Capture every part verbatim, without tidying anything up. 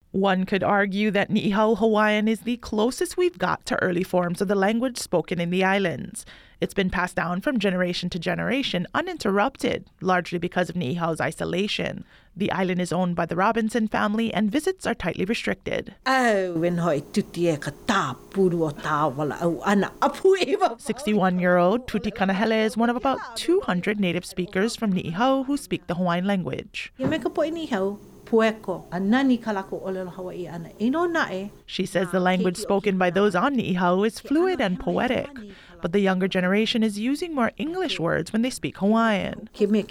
One could argue that Ni'ihau Hawaiian is the closest we've got to early forms of the language spoken in the islands. It's been passed down from generation to generation uninterrupted, largely because of Ni'ihau's isolation. The island is owned by the Robinson family and visits are tightly restricted. sixty-one-year-old Tuti Kanahele is one of about two hundred native speakers from Ni'ihau who speak the Hawaiian language. She says the language spoken by those on Ni'ihau is fluid and poetic, but the younger generation is using more English words when they speak Hawaiian.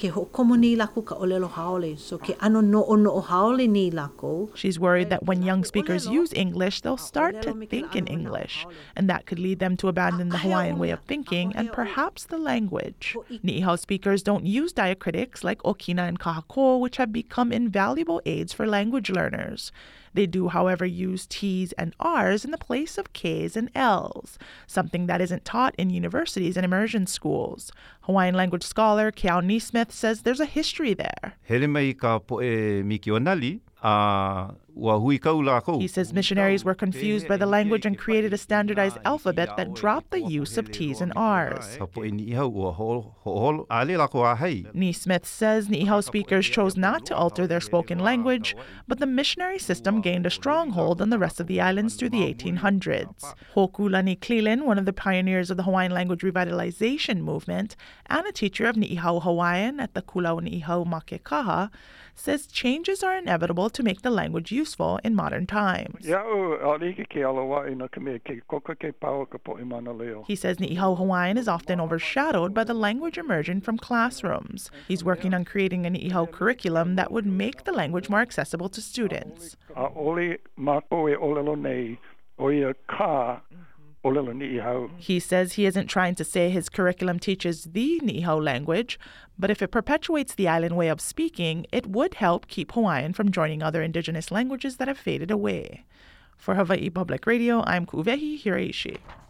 She's worried that when young speakers use English, they'll start to think in English, and that could lead them to abandon the Hawaiian way of thinking and perhaps the language. Ni'ihau speakers don't use diacritics like Okina and Kahako, which have become invaluable aids for language learners. They do, however, use T's and R's in the place of K's and L's, something that isn't taught in universities and immersion schools. Hawaiian language scholar Keao Neesmith says there's a history there. He says missionaries were confused by the language and created a standardized alphabet that dropped the use of T's and R's. Neesmith says Ni'ihau speakers chose not to alter their spoken language, but the missionary system gained a stronghold on the rest of the islands through the eighteen hundreds. Hokulani Klilin, one of the pioneers of the Hawaiian language revitalization movement and a teacher of Ni'ihau Hawaiian at the Kulau Ni'ihau Makekaha, says changes are inevitable to make the language useful in modern times. He says Ni'ihau Hawaiian is often overshadowed by the language immersion from classrooms. He's working on creating a Ni'ihau curriculum that would make the language more accessible to students. He says he isn't trying to say his curriculum teaches the Ni'ihau language, but if it perpetuates the island way of speaking, it would help keep Hawaiian from joining other indigenous languages that have faded away. For Hawaii Public Radio, I'm Ku'uwehi Hiraishi.